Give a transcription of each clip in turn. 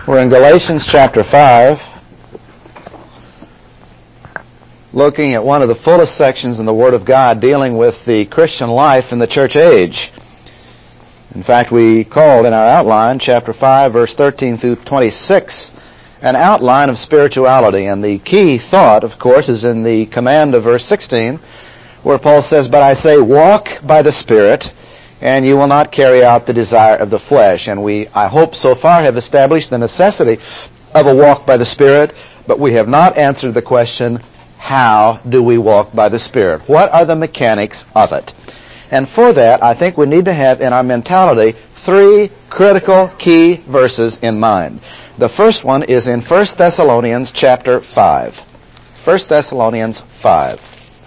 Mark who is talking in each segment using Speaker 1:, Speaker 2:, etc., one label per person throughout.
Speaker 1: We're in Galatians chapter 5, looking at one of the fullest sections in the Word of God dealing with the Christian life in the church age. In fact, we called in our outline, chapter 5, verse 13 through 26, an outline of spirituality. And the key thought, of course, is in the command of verse 16, where Paul says, "But I say, walk by the Spirit, and you will not carry out the desire of the flesh." And we, I hope, so far have established the necessity of a walk by the Spirit, but we have not answered the question, how do we walk by the Spirit? What are the mechanics of it? And for that, I think we need to have in our mentality three critical key verses in mind. The first one is in 1 Thessalonians chapter 5. 1 Thessalonians 5.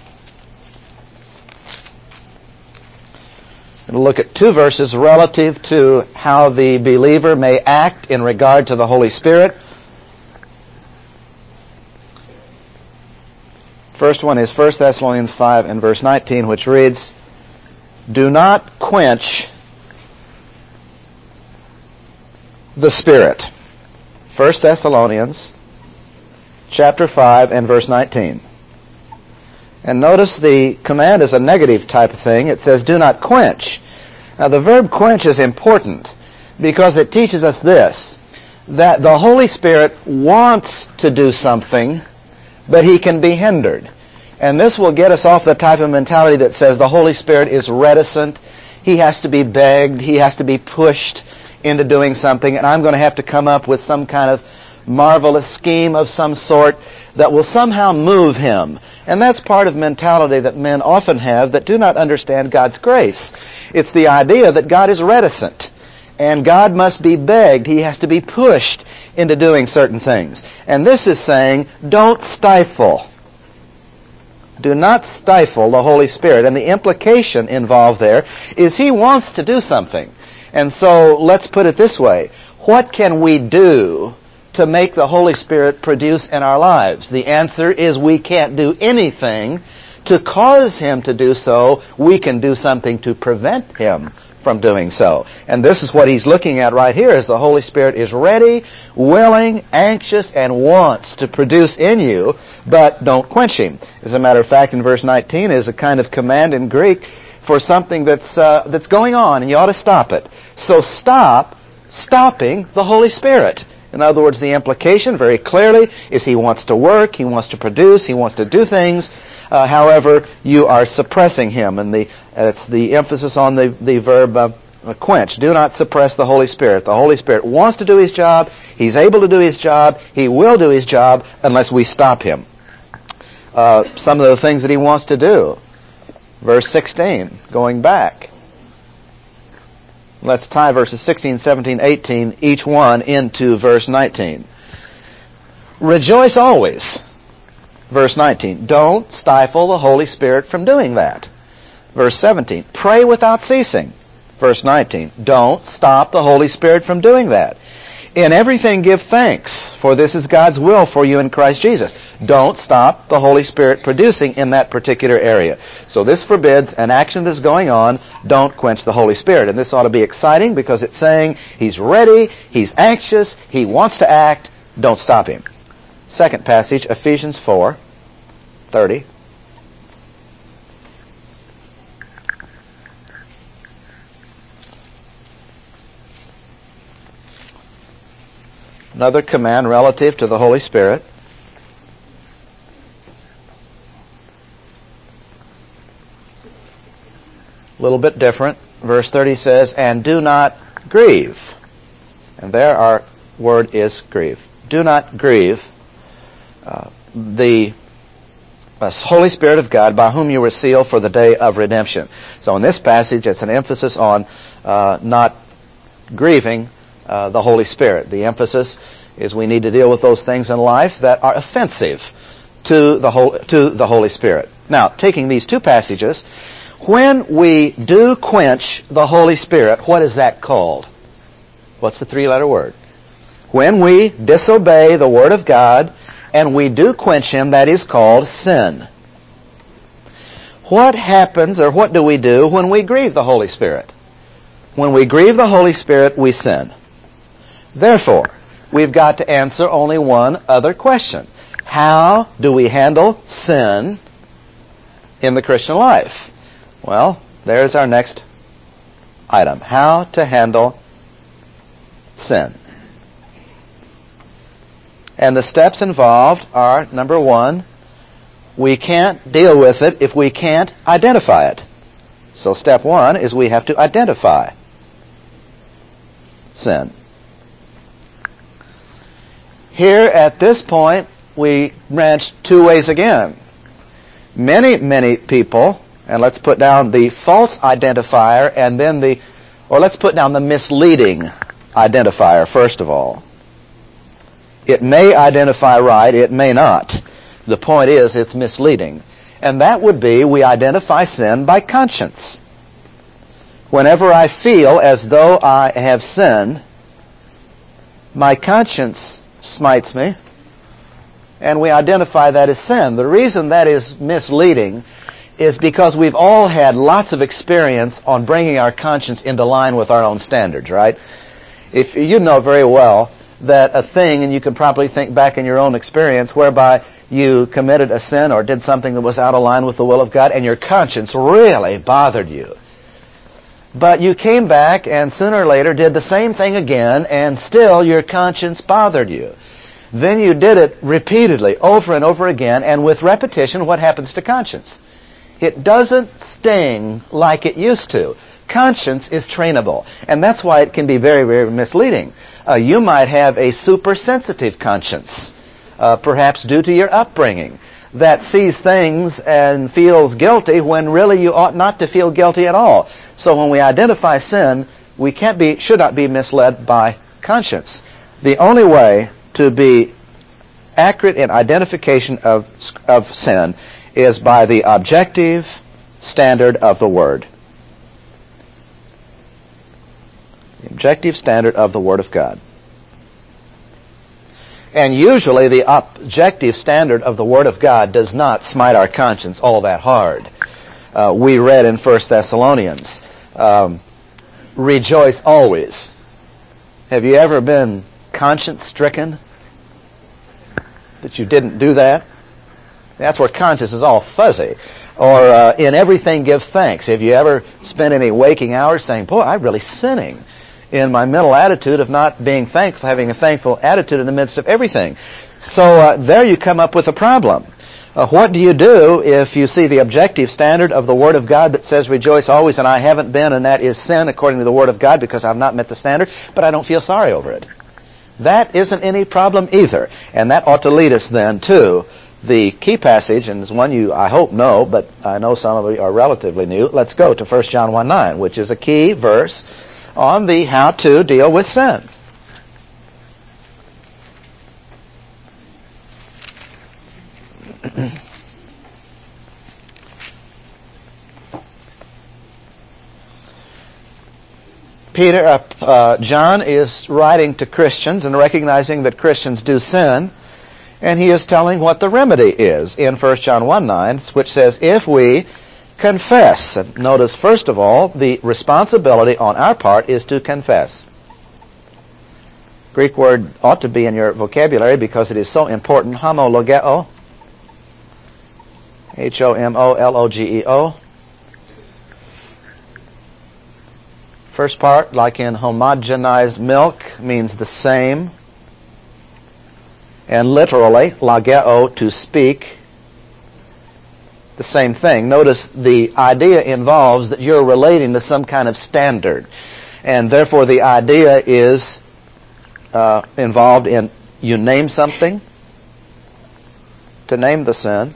Speaker 1: We'll look at two verses relative to how the believer may act in regard to the Holy Spirit. First one is 1 Thessalonians 5 and verse 19, which reads, "Do not quench the Spirit." 1 Thessalonians chapter 5 and verse 19. And notice the command is a negative type of thing. It says, "Do not quench." Now the verb quench is important because it teaches us this, that the Holy Spirit wants to do something, but He can be hindered. And this will get us off the type of mentality that says the Holy Spirit is reticent, He has to be begged, He has to be pushed into doing something, and I'm going to have to come up with some kind of marvelous scheme of some sort that will somehow move Him. And that's part of mentality that men often have that do not understand God's grace. It's the idea that God is reticent, and God must be begged. He has to be pushed into doing certain things. And this is saying, don't stifle. Do not stifle the Holy Spirit. And the implication involved there is He wants to do something. And so let's put it this way. What can we do to make the Holy Spirit produce in our lives? The answer is we can't do anything to cause Him to do so. We can do something to prevent Him from doing so. And this is what he's looking at right here, is the Holy Spirit is ready, willing, anxious, and wants to produce in you, but don't quench Him. As a matter of fact, in verse 19 is a kind of command in Greek for something that's going on, and you ought to stop it. So stop stopping the Holy Spirit. In other words, the implication very clearly is He wants to work, He wants to produce, He wants to do things. However, you are suppressing Him. And it's the emphasis on the verb quench. Do not suppress the Holy Spirit. The Holy Spirit wants to do His job. He's able to do His job. He will do His job unless we stop Him. Some of the things that He wants to do. Verse 16, going back. Let's tie verses 16, 17, 18, each one into verse 19. Rejoice always. Verse 19. Don't stifle the Holy Spirit from doing that. Verse 17. Pray without ceasing. Verse 19. Don't stop the Holy Spirit from doing that. In everything give thanks, for this is God's will for you in Christ Jesus. Don't stop the Holy Spirit producing in that particular area. So this forbids an action that's going on. Don't quench the Holy Spirit. And this ought to be exciting because it's saying He's ready, He's anxious, He wants to act. Don't stop Him. Second passage, Ephesians 4:30. Another command relative to the Holy Spirit. A little bit different. Verse 30 says, "And do not grieve." And there our word is grieve. Do not grieve the Holy Spirit of God, by whom you were sealed for the day of redemption. So in this passage, it's an emphasis on not grieving the Holy Spirit. The emphasis is we need to deal with those things in life that are offensive to the Holy Spirit. Now, taking these two passages, when we do quench the Holy Spirit, what is that called? What's the three-letter word? When we disobey the Word of God and we do quench Him, that is called sin. What happens, or what do we do when we grieve the Holy Spirit? When we grieve the Holy Spirit, we sin. Therefore, we've got to answer only one other question. How do we handle sin in the Christian life? Well, there's our next item. How to handle sin. And the steps involved are, number one, we can't deal with it if we can't identify it. So step one is we have to identify sin. Here at this point, we branch two ways again. Many people, and let's put down the false identifier and then let's put down the misleading identifier first of all. It may identify right, it may not. The point is, it's misleading. And that would be, we identify sin by conscience. Whenever I feel as though I have sinned, my conscience smites me, and we identify that as sin. The reason that is misleading is because we've all had lots of experience on bringing our conscience into line with our own standards, right? If you know very well that a thing, and you can probably think back in your own experience, whereby you committed a sin or did something that was out of line with the will of God, and your conscience really bothered you. But you came back and sooner or later did the same thing again, and still your conscience bothered you. Then you did it repeatedly, over and over again, and with repetition, what happens to conscience? It doesn't sting like it used to. Conscience is trainable, and that's why it can be very, very misleading. You might have a super-sensitive conscience, perhaps due to your upbringing, that sees things and feels guilty when really you ought not to feel guilty at all. So when we identify sin, we should not be misled by conscience. The only way to be accurate in identification of sin is by the objective standard of the Word. The objective standard of the Word of God. And usually the objective standard of the Word of God does not smite our conscience all that hard. We read in 1 Thessalonians, rejoice always. Have you ever been conscience-stricken that you didn't do that? That's where conscience is all fuzzy. Or in everything give thanks. Have you ever spent any waking hours saying, boy, I'm really sinning in my mental attitude of not being thankful, having a thankful attitude in the midst of everything? So there you come up with a problem. What do you do if you see the objective standard of the Word of God that says rejoice always, and I haven't been, and that is sin according to the Word of God because I've not met the standard, but I don't feel sorry over it? That isn't any problem either. And that ought to lead us then to the key passage, and it's one you, I hope, know, but I know some of you are relatively new. Let's go to 1 John 1:9, which is a key verse on the how to deal with sin. John is writing to Christians and recognizing that Christians do sin, and he is telling what the remedy is in 1 John 1:9, which says, if we confess. And notice, first of all, the responsibility on our part is to confess. Greek word ought to be in your vocabulary because it is so important. Homologeo. Homologeo. First part, like in homogenized milk, means the same. And literally, logeo, to speak, the same thing. Notice the idea involves that you're relating to some kind of standard. And therefore the idea is involved in you name something, to name the sin,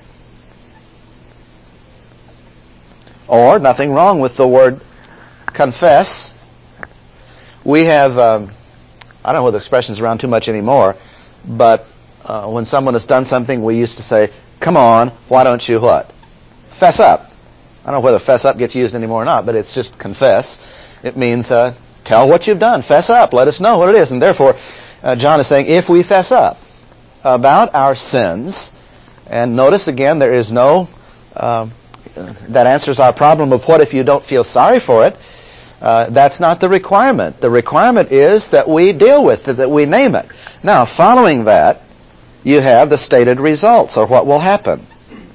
Speaker 1: or nothing wrong with the word confess. We have, I don't know whether the expression's around too much anymore, but when someone has done something, we used to say, come on, why don't you what? Fess up. I don't know whether fess up gets used anymore or not, but it's just confess. It means tell what you've done. Fess up. Let us know what it is. And therefore, John is saying, if we fess up about our sins, and notice again, there is no, that answers our problem of what if you don't feel sorry for it. That's not the requirement. The requirement is that we deal with it, that we name it. Now, following that, you have the stated results, or what will happen.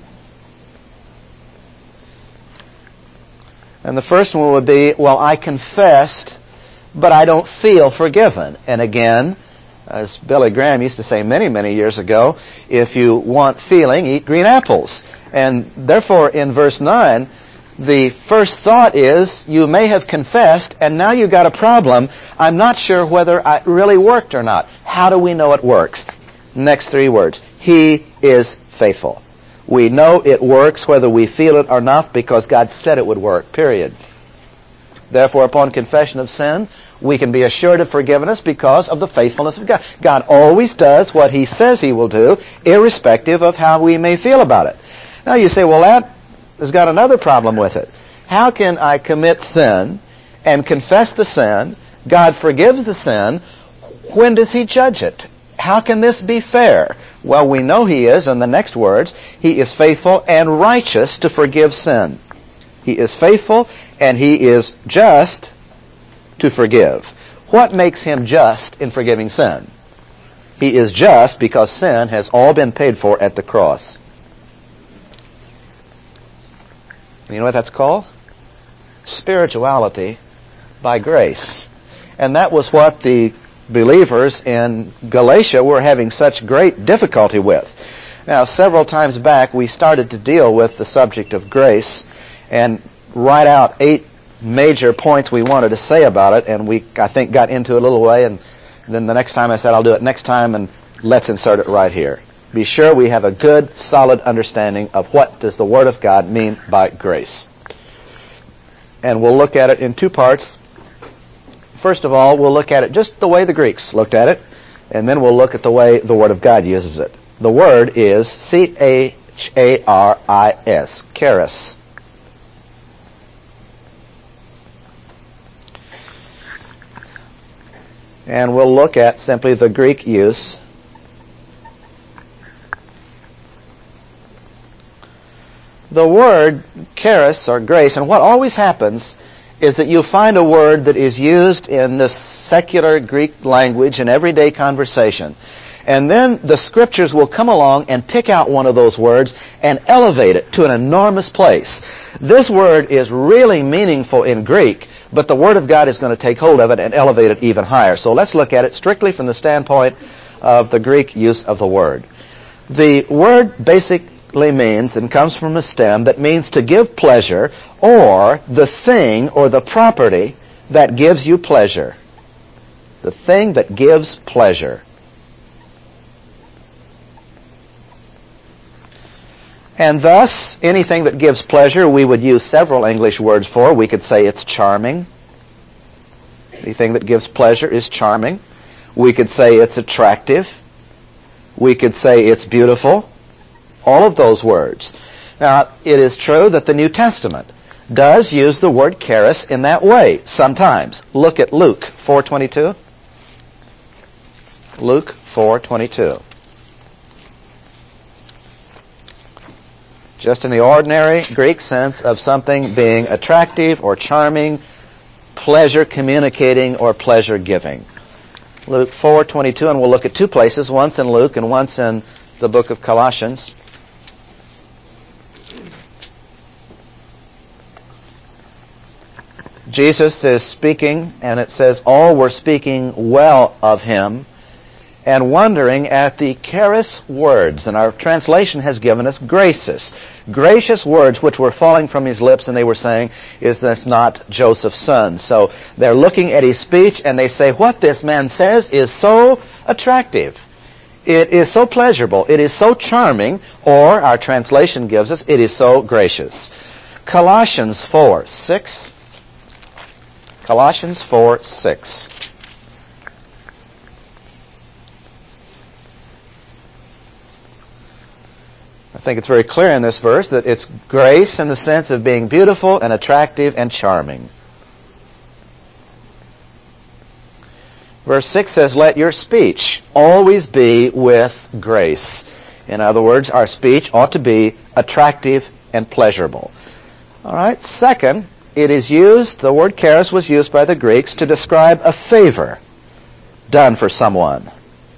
Speaker 1: And the first one would be, well, I confessed, but I don't feel forgiven. And again, as Billy Graham used to say many, many years ago, if you want feeling, eat green apples. And therefore, in verse 9, the first thought is, you may have confessed, and now you've got a problem. I'm not sure whether it really worked or not. How do we know it works? Next three words. He is faithful. We know it works whether we feel it or not because God said it would work, period. Therefore, upon confession of sin, we can be assured of forgiveness because of the faithfulness of God. God always does what He says He will do, irrespective of how we may feel about it. Now you say, well, that has got another problem with it. How can I commit sin and confess the sin? God forgives the sin. When does He judge it? How can this be fair? Well, we know He is, in the next words, He is faithful and righteous to forgive sin. He is faithful and He is just to forgive. What makes Him just in forgiving sin? He is just because sin has all been paid for at the cross. You know what that's called? Spirituality by grace. And that was what the believers in Galatia were having such great difficulty with. Now, several times back, we started to deal with the subject of grace and write out 8 major points we wanted to say about it, and we, I think, got into it a little way, and then the next time I said, I'll do it next time, and let's insert it right here. Be sure we have a good, solid understanding of what does the Word of God mean by grace. And we'll look at it in 2 parts. First of all, we'll look at it just the way the Greeks looked at it, and then we'll look at the way the Word of God uses it. The word is charis, charis. And we'll look at simply the Greek use. The word charis, or grace, and what always happens is that you find a word that is used in the secular Greek language in everyday conversation. And then the Scriptures will come along and pick out one of those words and elevate it to an enormous place. This word is really meaningful in Greek, but the Word of God is going to take hold of it and elevate it even higher. So let's look at it strictly from the standpoint of the Greek use of the word. The word basically means, and comes from a stem that means to give pleasure, or the thing or the property that gives you pleasure. The thing that gives pleasure. And thus, anything that gives pleasure, we would use several English words for. We could say it's charming. Anything that gives pleasure is charming. We could say it's attractive. We could say it's beautiful. All of those words. Now, it is true that the New Testament does use the word charis in that way sometimes. Look at Luke 4:22. Luke 4:22. Just in the ordinary Greek sense of something being attractive or charming, pleasure communicating or pleasure giving. Luke 4:22, and we'll look at 2 places, once in Luke and once in the book of Colossians. Jesus is speaking, and it says, all were speaking well of him and wondering at the charis words. And our translation has given us gracious. Gracious words which were falling from his lips, and they were saying, is this not Joseph's son? So they're looking at his speech, and they say, what this man says is so attractive. It is so pleasurable. It is so charming, or our translation gives us, it is so gracious. Colossians 4:6. Colossians 4:6. I think it's very clear in this verse that it's grace in the sense of being beautiful and attractive and charming. Verse 6 says, let your speech always be with grace. In other words, our speech ought to be attractive and pleasurable. All right. Second, it is used, the word charis was used by the Greeks to describe a favor done for someone.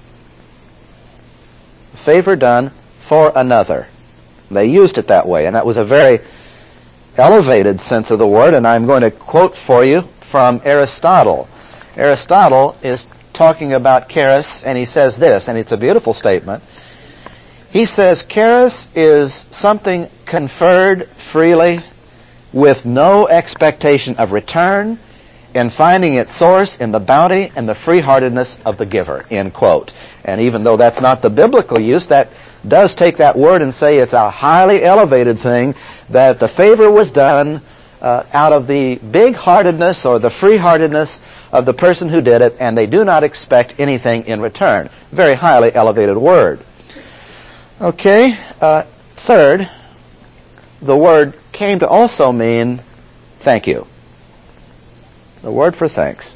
Speaker 1: A favor done for another. They used it that way, and that was a very elevated sense of the word, and I'm going to quote for you from Aristotle. Aristotle is talking about charis, and he says this, and it's a beautiful statement. He says, charis is something conferred freely with no expectation of return, and finding its source in the bounty and the free-heartedness of the giver, end quote. And even though that's not the biblical use, that does take that word and say it's a highly elevated thing, that the favor was done out of the big-heartedness or the free-heartedness of the person who did it, and they do not expect anything in return. Very highly elevated word. Okay, third, the word came to also mean thank you. The word for thanks.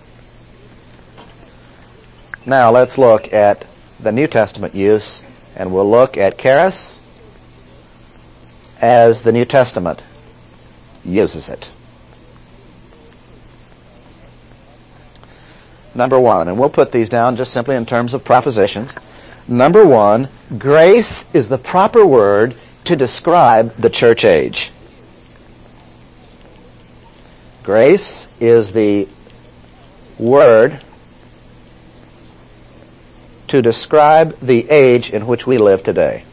Speaker 1: Now let's look at the New Testament use, and we'll look at charis as the New Testament uses it. Number one, and we'll put these down just simply in terms of propositions. Number one, grace is the proper word to describe the church age. Grace is the word to describe the age in which we live today.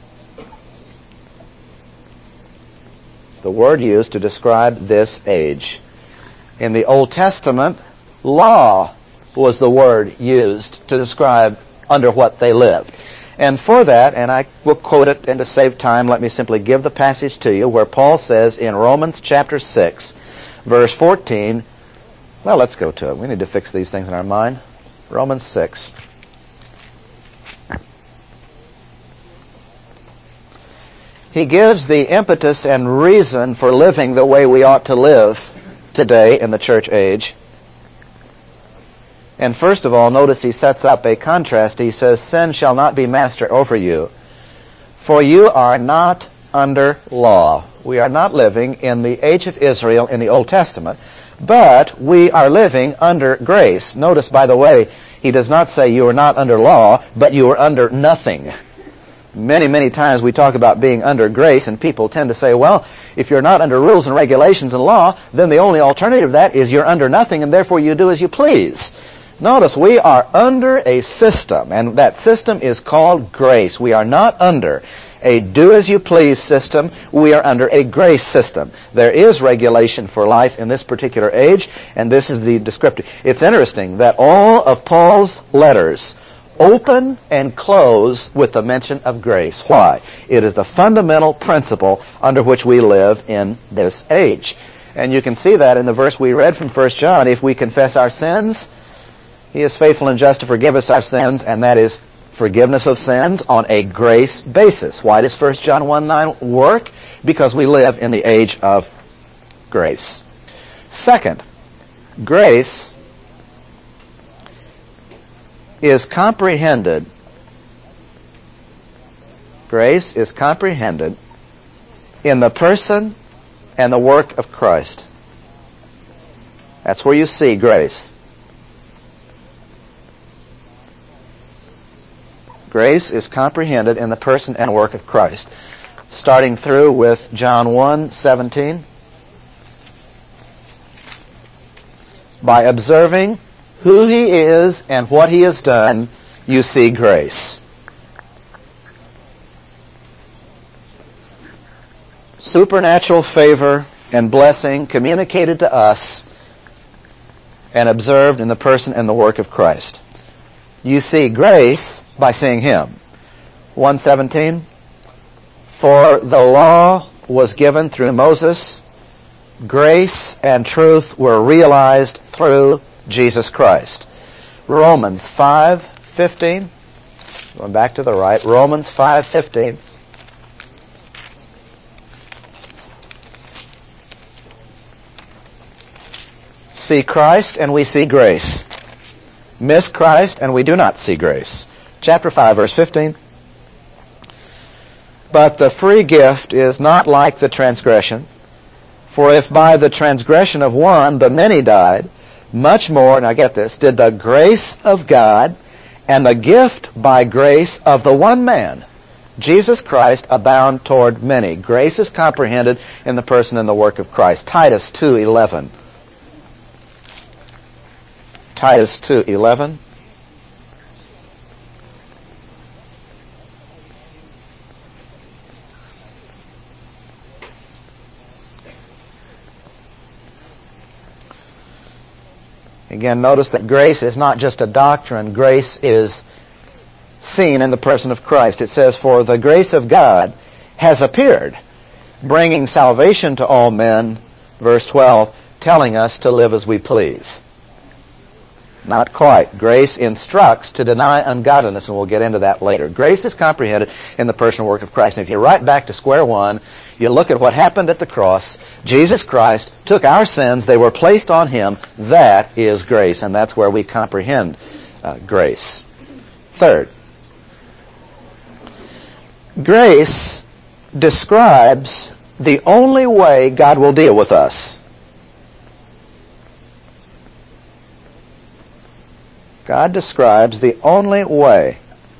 Speaker 1: The word used to describe this age. In the Old Testament, law was the word used to describe under what they lived. And for that, and I will quote it, and to save time, let me simply give the passage to you where Paul says in Romans chapter 6, verse 14, well, let's go to it. We need to fix these things in our mind. Romans 6. He gives the impetus and reason for living the way we ought to live today in the church age. And first of all, notice he sets up a contrast. He says, sin shall not be master over you, for you are not under law. We are not living in the age of Israel in the Old Testament, but we are living under grace. Notice, by the way, he does not say you are not under law, but you are under nothing. Many, many times we talk about being under grace, and people tend to say, well, if you're not under rules and regulations and law, then the only alternative to that is you're under nothing, and therefore you do as you please. Notice, we are under a system, and that system is called grace. We are not under a do-as-you-please system. We are under a grace system. There is regulation for life in this particular age, and this is the descriptive. It's interesting that all of Paul's letters open and close with the mention of grace. Why? It is the fundamental principle under which we live in this age. And you can see that in the verse we read from 1 John. If we confess our sins, He is faithful and just to forgive us our sins, and that is forgiveness of sins on a grace basis. Why does 1 John 1:9 work? Because we live in the age of grace. Second, grace is comprehended. Grace is comprehended in the person and the work of Christ. That's where you see grace. Grace is comprehended in the person and work of Christ. Starting through with John 1:17. By observing who He is and what He has done, you see grace. Supernatural favor and blessing communicated to us and observed in the person and the work of Christ. You see grace by seeing Him. 1:17, for the law was given through Moses, grace and truth were realized through Jesus Christ. Romans 5:15, going back to the right, Romans 5:15. See Christ and we see grace. Miss Christ and we do not see grace. Chapter 5, verse 15. But the free gift is not like the transgression. For if by the transgression of one the many died, much more, now get this, did the grace of God and the gift by grace of the one man, Jesus Christ, abound toward many. Grace is comprehended in the person and the work of Christ. Titus 2:11. Titus 2:11. Again, notice that grace is not just a doctrine. Grace is seen in the person of Christ. It says, for the grace of God has appeared, bringing salvation to all men, verse 12, telling us to live as we please. Not quite. Grace instructs to deny ungodliness, and we'll get into that later. Grace is comprehended in the personal work of Christ. And if you're right back to square one, you look at what happened at the cross. Jesus Christ took our sins. They were placed on Him. That is grace, and that's where we comprehend grace. Third, grace describes the only way God will deal with us. God describes the only way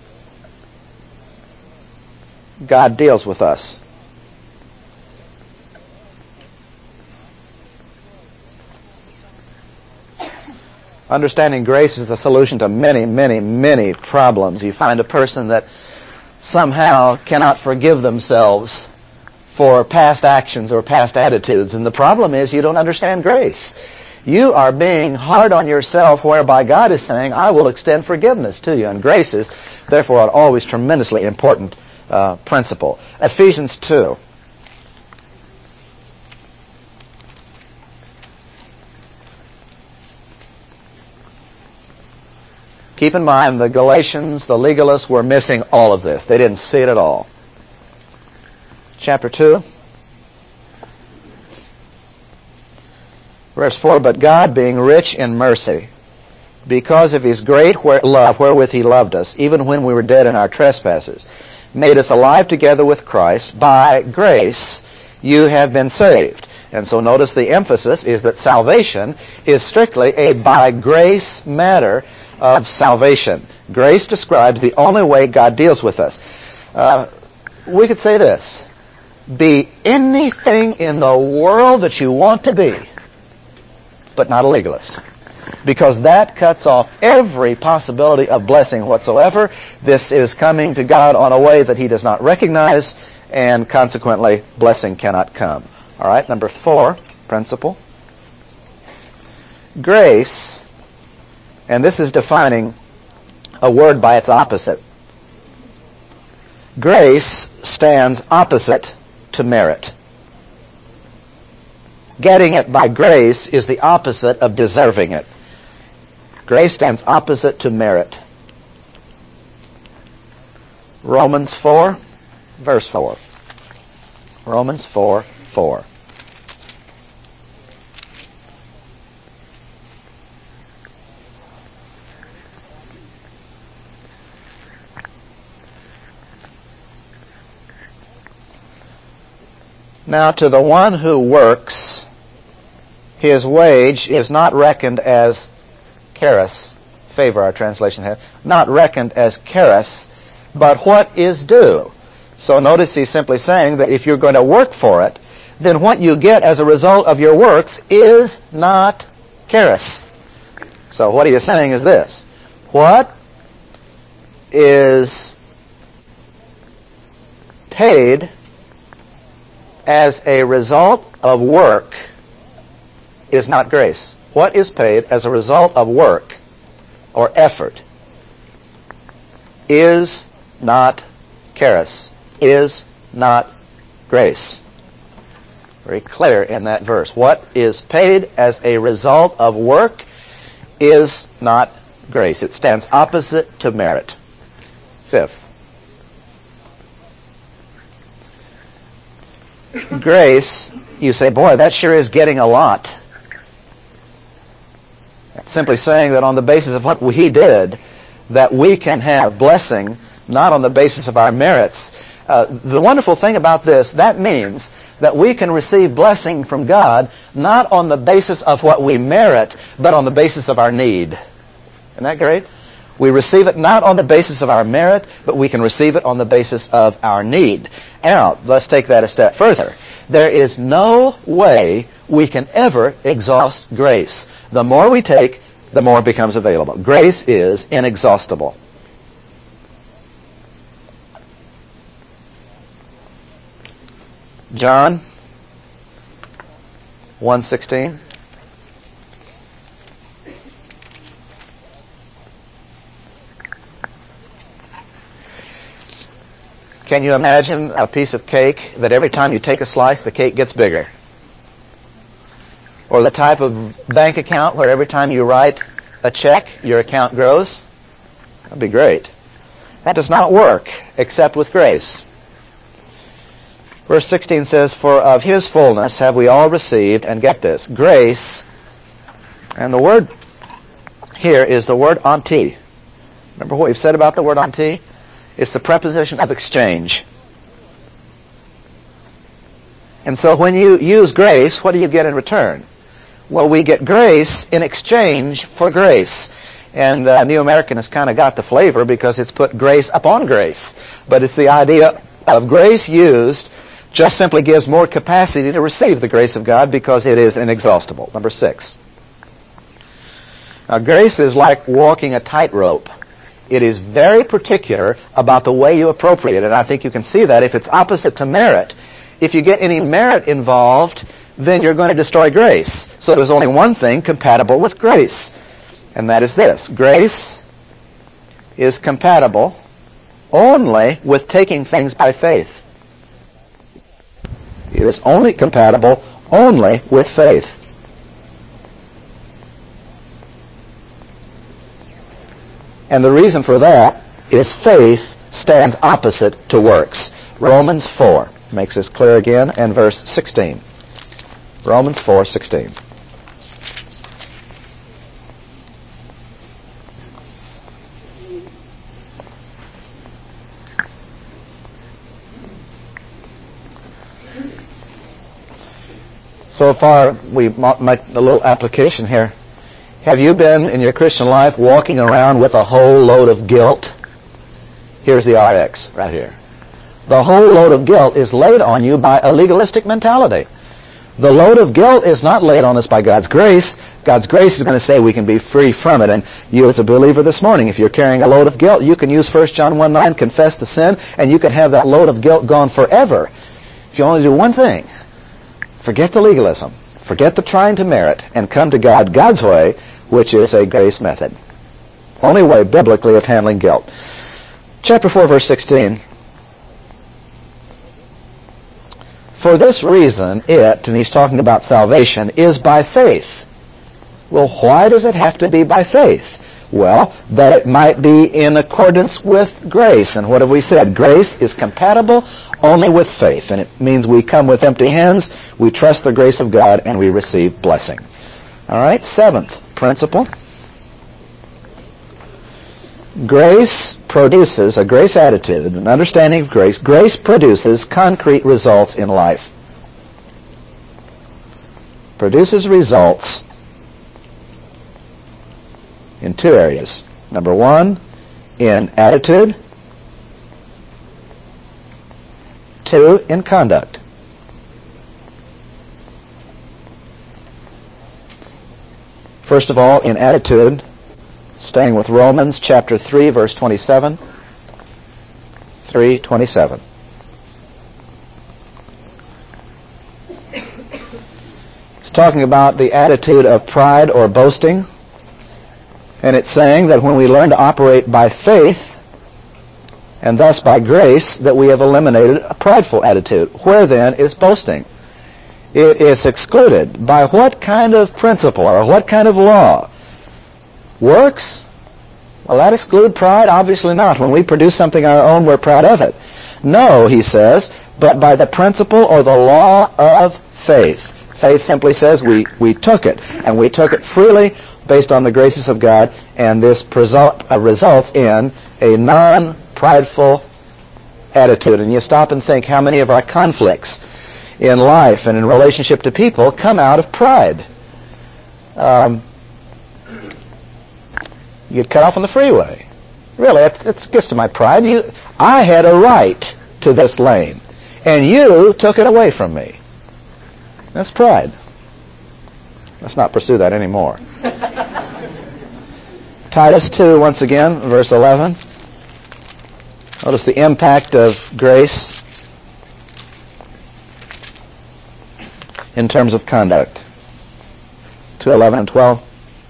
Speaker 1: God deals with us. Understanding grace is the solution to many, many, many problems. You find a person that somehow cannot forgive themselves for past actions or past attitudes, and the problem is you don't understand grace. You are being hard on yourself, whereby God is saying, I will extend forgiveness to you. And grace is, therefore, an always tremendously important principle. Ephesians 2. Keep in mind, the Galatians, the legalists, were missing all of this. They didn't see it at all. Chapter 2. Verse 4, but God, being rich in mercy, because of His great love wherewith He loved us, even when we were dead in our trespasses, made us alive together with Christ. By grace you have been saved. And so notice the emphasis is that salvation is strictly a by grace matter of salvation. Grace describes the only way God deals with us. We could say this: be anything in the world that you want to be, but not a legalist. Because that cuts off every possibility of blessing whatsoever. This is coming to God on a way that He does not recognize, and consequently, blessing cannot come. All right, number 4, principle. Grace, and this is defining a word by its opposite. Grace stands opposite to merit. Getting it by grace is the opposite of deserving it. Grace stands opposite to merit. Romans 4, verse 4. Romans 4, 4. Now to the one who works, his wage is not reckoned as charis. Favor, our translation has. Not reckoned as charis, but what is due. So notice he's simply saying that if you're going to work for it, then what you get as a result of your works is not charis. So what he is saying is this: what is paid as a result of work is not grace. What is paid as a result of work or effort is not charis, is not grace. Very clear in that verse. What is paid as a result of work is not grace. It stands opposite to merit. 5th, grace, you say, boy, that sure is getting a lot. Simply saying that on the basis of what He did, that we can have blessing, not on the basis of our merits. the wonderful thing about this, that means that we can receive blessing from God not on the basis of what we merit, but on the basis of our need. Isn't that great? We receive it not on the basis of our merit, but we can receive it on the basis of our need. Now, let's take that a step further. There is no way we can ever exhaust grace. The more we take, the more it becomes available. Grace is inexhaustible. John 1:16. Can you imagine a piece of cake that every time you take a slice, the cake gets bigger? Or the type of bank account where every time you write a check, your account grows? That'd be great. That does not work except with grace. Verse 16 says, "For of His fullness have we all received," and get this, grace, and the word here is the word anti. Remember what we've said about the word anti? It's the preposition of exchange. And so when you use grace, what do you get in return? Well, we get grace in exchange for grace. And New American has kind of got the flavor because it's put grace upon grace. But it's the idea of grace used just simply gives more capacity to receive the grace of God because it is inexhaustible. Number 6. Now, grace is like walking a tightrope. It is very particular about the way you appropriate it, and I think you can see that if it's opposite to merit. If you get any merit involved, then you're going to destroy grace. So there's only one thing compatible with grace, and that is this. Grace is compatible only with taking things by faith. It is only compatible only with faith. And the reason for that is faith stands opposite to works. Romans 4 makes this clear again, and verse 16. Romans 4:16. So far, we make a little application here. Have you been in your Christian life walking around with a whole load of guilt? Here's the RX right here. The whole load of guilt is laid on you by a legalistic mentality. The load of guilt is not laid on us by God's grace. God's grace is going to say we can be free from it. And you as a believer this morning, if you're carrying a load of guilt, you can use 1 John 1:9, confess the sin, and you can have that load of guilt gone forever. If you only do one thing, forget the legalism, forget the trying to merit, and come to God God's way, which is a grace method. Only way, biblically, of handling guilt. Chapter 4, verse 16. For this reason, it, and he's talking about salvation, is by faith. Well, why does it have to be by faith? Well, that it might be in accordance with grace. And what have we said? Grace is compatible only with faith. And it means we come with empty hands, we trust the grace of God, and we receive blessing. All right, 7th principle. Grace produces, a grace attitude, an understanding of grace. Grace produces concrete results in life. Produces results in 2 areas. Number 1, in attitude. 2, in conduct. First of all, in attitude, staying with Romans chapter 3, verse 27. 3:27. It's talking about the attitude of pride or boasting. And it's saying that when we learn to operate by faith, and thus by grace, that we have eliminated a prideful attitude. Where then is boasting? It is excluded. By what kind of principle or what kind of law? Works? Will that exclude pride? Obviously not. When we produce something our own, we're proud of it. No, he says, but by the principle or the law of faith. Faith simply says we took it, and we took it freely based on the graces of God, and this results in a non-prideful attitude, and you stop and think how many of our conflicts in life and in relationship to people come out of pride. You get cut off on the freeway. Really, it gets to my pride. I had a right to this lane, and you took it away from me. That's pride. Let's not pursue that anymore. Titus 2, once again, verse 11. Notice the impact of grace in terms of conduct. 2:11 and 12.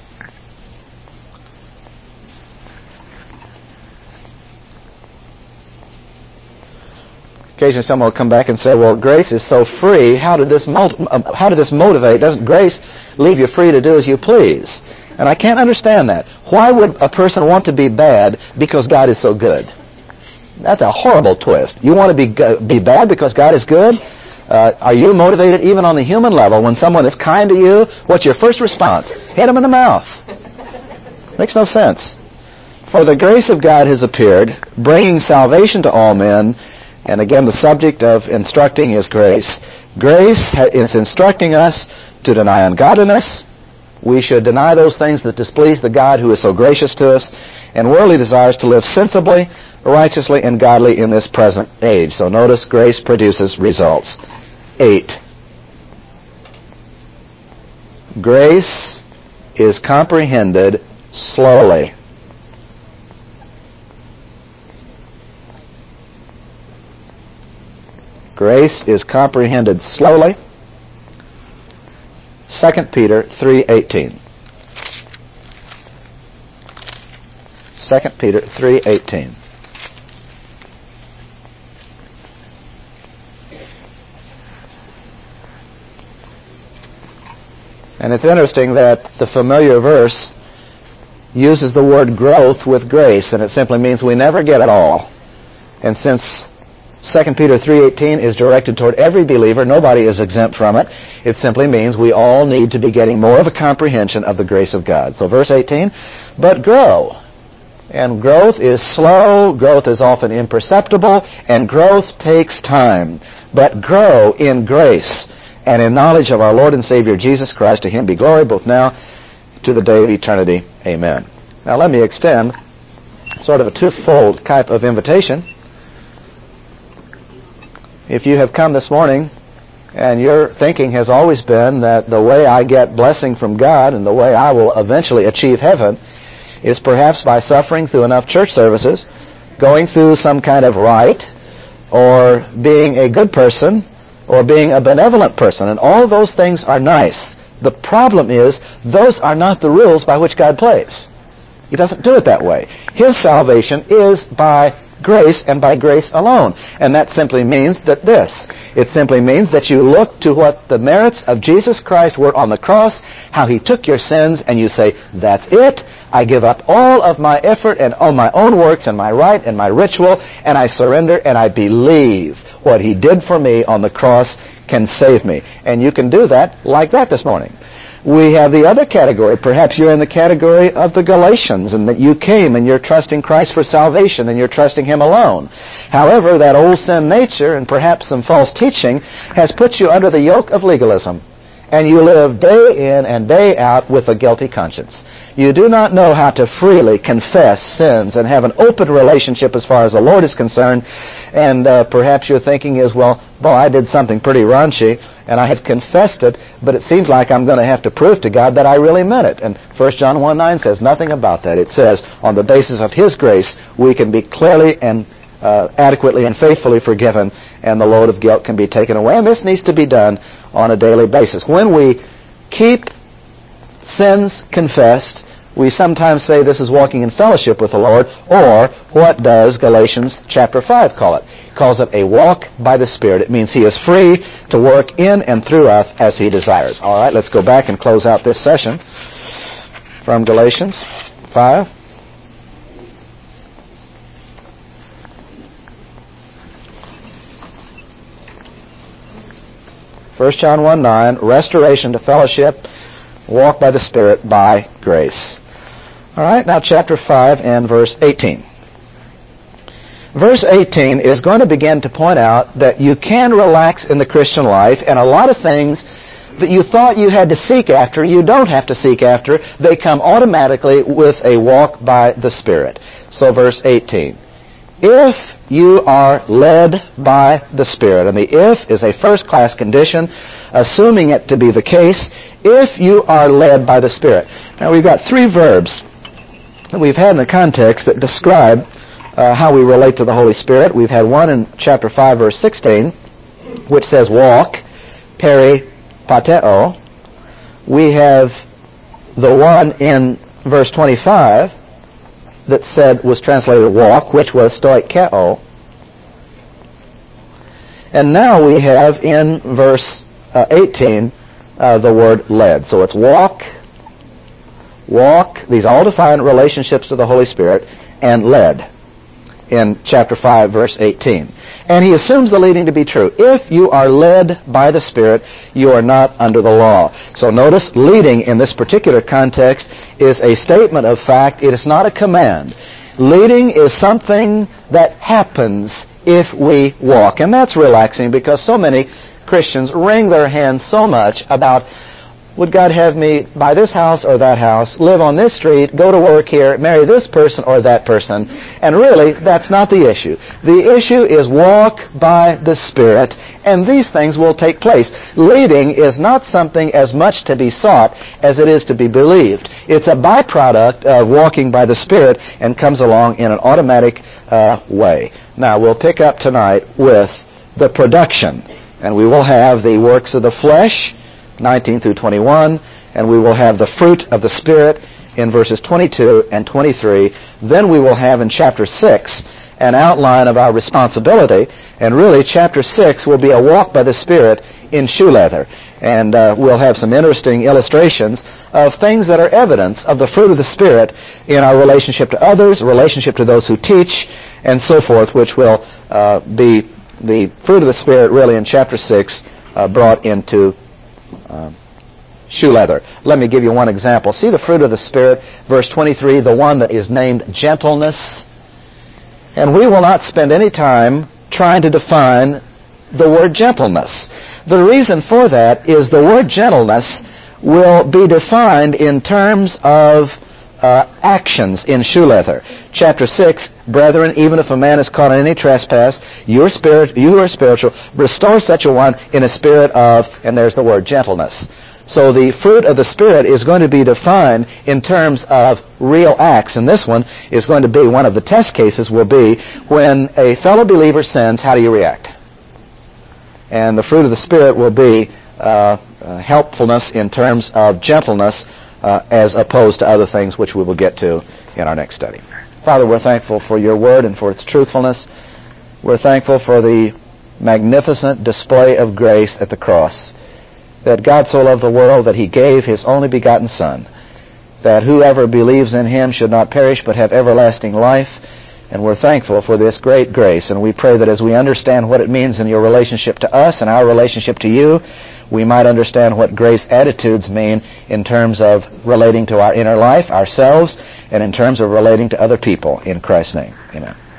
Speaker 1: Occasionally someone will come back and say, well, grace is so free. How did this motivate? Doesn't grace leave you free to do as you please? And I can't understand that. Why would a person want to be bad because God is so good? That's a horrible twist. You want to be bad because God is good? Are you motivated even on the human level when someone is kind to you? What's your first response? Hit him in the mouth. Makes no sense. For the grace of God has appeared, bringing salvation to all men. And again, the subject of instructing is grace. Grace is instructing us to deny ungodliness. We should deny those things that displease the God who is so gracious to us, and worldly desires to live sensibly, righteously, and godly in this present age. So notice grace produces results. 8. Grace is comprehended slowly. Grace is comprehended slowly. 2 Peter 3:18. 2 Peter 3:18. And it's interesting that the familiar verse uses the word growth with grace, and it simply means we never get it all. And since 2 Peter 3:18 is directed toward every believer, nobody is exempt from it. It simply means we all need to be getting more of a comprehension of the grace of God. So verse 18, but grow. And growth is slow, growth is often imperceptible, and growth takes time. But grow in grace and in knowledge of our Lord and Savior Jesus Christ. To him be glory both now to the day of eternity. Amen. Now let me extend sort of a twofold type of invitation. If you have come this morning and your thinking has always been that the way I get blessing from God and the way I will eventually achieve heaven is perhaps by suffering through enough church services, going through some kind of rite, or being a good person, or being a benevolent person, and all those things are nice. The problem is those are not the rules by which God plays. He doesn't do it that way. His salvation is by grace and by grace alone. And that simply means that it simply means that you look to what the merits of Jesus Christ were on the cross, how he took your sins, and you say, that's it. I give up all of my effort and all my own works and my rite and my ritual, and I surrender and I believe what he did for me on the cross can save me. And you can do that like that this morning. We have the other category. Perhaps you're in the category of the Galatians, and that you came and you're trusting Christ for salvation and you're trusting him alone. However, that old sin nature and perhaps some false teaching has put you under the yoke of legalism, and you live day in and day out with a guilty conscience. You do not know how to freely confess sins and have an open relationship as far as the Lord is concerned. And perhaps your thinking is, well, boy, I did something pretty raunchy, and I have confessed it, but it seems like I'm going to have to prove to God that I really meant it. And 1 John 1:9 says nothing about that. It says, on the basis of his grace, we can be clearly and adequately and faithfully forgiven, and the load of guilt can be taken away. And this needs to be done on a daily basis. When we keep sins confessed, we sometimes say this is walking in fellowship with the Lord, or what does Galatians chapter 5 call it? It calls it a walk by the Spirit. It means he is free to work in and through us as he desires. All right, let's go back and close out this session from Galatians 5. First John 1:9, restoration to fellowship, walk by the Spirit by grace. All right, now chapter 5 and verse 18. Verse 18 is going to begin to point out that you can relax in the Christian life, and a lot of things that you thought you had to seek after, you don't have to seek after. They come automatically with a walk by the Spirit. So verse 18. If you are led by the Spirit, and the if is a first-class condition, assuming it to be the case, if you are led by the Spirit. Now we've got three verbs that we've had in the context that describe how we relate to the Holy Spirit. We've had one in chapter 5, verse 16, which says walk, peripateo. We have the one in verse 25 that was translated walk, which was stoikeo. And now we have in verse 18 the word led. So it's walk. These all define relationships to the Holy Spirit, and led in chapter 5, verse 18. And he assumes the leading to be true. If you are led by the Spirit, you are not under the law. So notice, leading in this particular context is a statement of fact. It is not a command. Leading is something that happens if we walk. And that's relaxing, because so many Christians wring their hands so much about, would God have me buy this house or that house, live on this street, go to work here, marry this person or that person? And really, that's not the issue. The issue is walk by the Spirit, and these things will take place. Leading is not something as much to be sought as it is to be believed. It's a byproduct of walking by the Spirit and comes along in an automatic way. Now, we'll pick up tonight with the production, and we will have the works of the flesh, 19 through 21, and we will have the fruit of the Spirit in verses 22 and 23. Then we will have in chapter 6 an outline of our responsibility, and really chapter 6 will be a walk by the Spirit in shoe leather. And we'll have some interesting illustrations of things that are evidence of the fruit of the Spirit in our relationship to others, relationship to those who teach, and so forth, which will be the fruit of the Spirit really in chapter 6 brought into shoe leather. Let me give you one example. See the fruit of the Spirit, verse 23, the one that is named gentleness. And we will not spend any time trying to define the word gentleness. The reason for that is the word gentleness will be defined in terms of actions in shoe leather. Chapter 6, brethren, even if a man is caught in any trespass, you are spiritual, restore such a one in a spirit of, and there's the word gentleness. So the fruit of the Spirit is going to be defined in terms of real acts, and this one is going to be, one of the test cases will be, when a fellow believer sins, how do you react? And the fruit of the Spirit will be helpfulness in terms of gentleness, as opposed to other things which we will get to in our next study. Father, we're thankful for your word and for its truthfulness. We're thankful for the magnificent display of grace at the cross, that God so loved the world that he gave his only begotten Son, that whoever believes in him should not perish but have everlasting life. And we're thankful for this great grace, and we pray that as we understand what it means in your relationship to us and our relationship to you, we might understand what grace attitudes mean in terms of relating to our inner life, ourselves, and in terms of relating to other people. In Christ's name, amen.